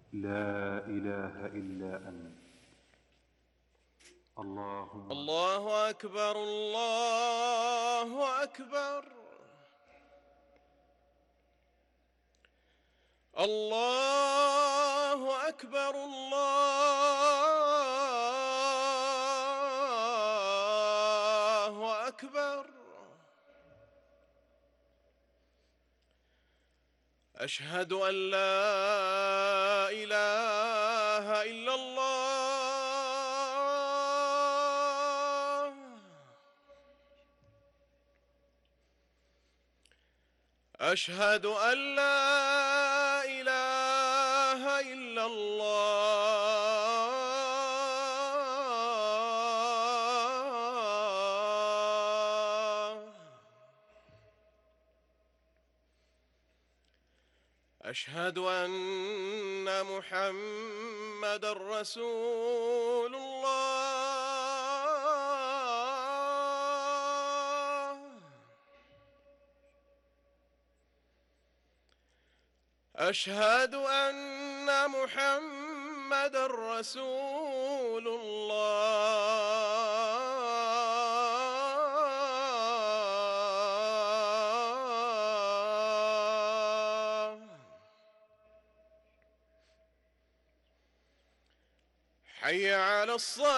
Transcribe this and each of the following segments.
لا إله إلا أنت. اللهم الله أكبر الله أكبر. الله أكبر الله أكبر. أشهد أن لا إله إلا الله. أشهد أن لا إله إلا الله. أشهد أن محمدًا رسول الله. أشهد أن محمدًا رسول الله. حي على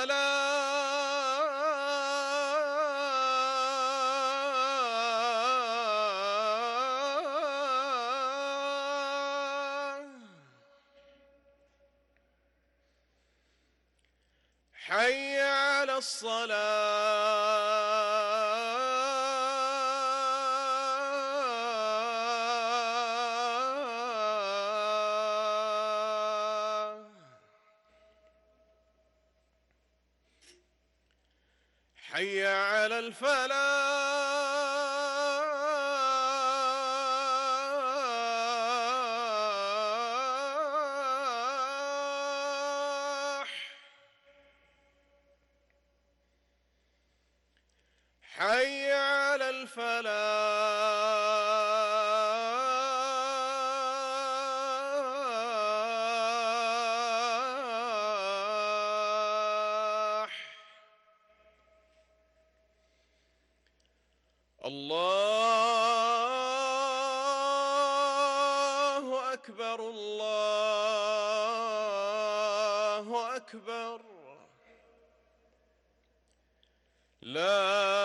الصلاة. حي على الصلاة. حي على الفلاح. حي على الفلاح. الله أكبر الله أكبر. لا